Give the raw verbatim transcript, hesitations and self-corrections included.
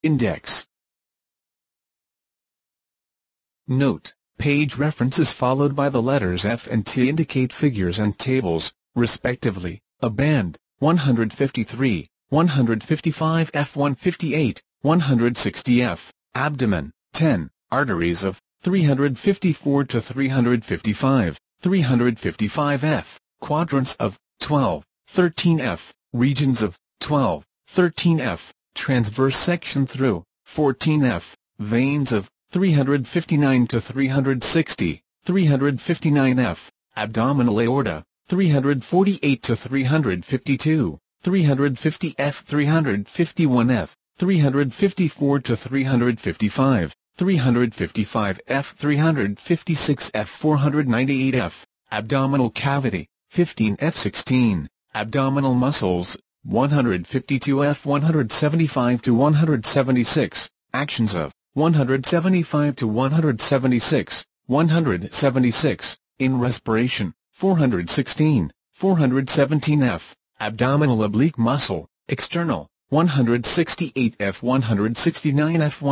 Index. Note: page references followed by the letters F and T indicate figures and tables, respectively. A band, one hundred fifty-three, one hundred fifty-five F one fifty-eight, one hundred sixty F. Abdomen, ten. Arteries of, three hundred fifty-four to three hundred fifty-five, three hundred fifty-five F. Quadrants of, twelve, thirteen F. Regions of, twelve, thirteen F. Transverse section through, fourteen F. Veins of, three hundred fifty-nine to three hundred sixty, three hundred fifty-nine F. Abdominal aorta, three hundred forty-eight to three hundred fifty-two, three hundred fifty F. three hundred fifty-one F. three hundred fifty-four to three hundred fifty-five, three hundred fifty-five F. three hundred fifty-six F. four hundred ninety-eight F. Abdominal cavity, fifteen F. sixteen. Abdominal muscles, one hundred fifty-two F. one hundred seventy-five to one hundred seventy-six. Actions of, one hundred seventy-five to one hundred seventy-six, one hundred seventy-six. In respiration, four hundred sixteen, four hundred seventeen F. Abdominal oblique muscle, external, one hundred sixty-eight F. one hundred sixty-nine F.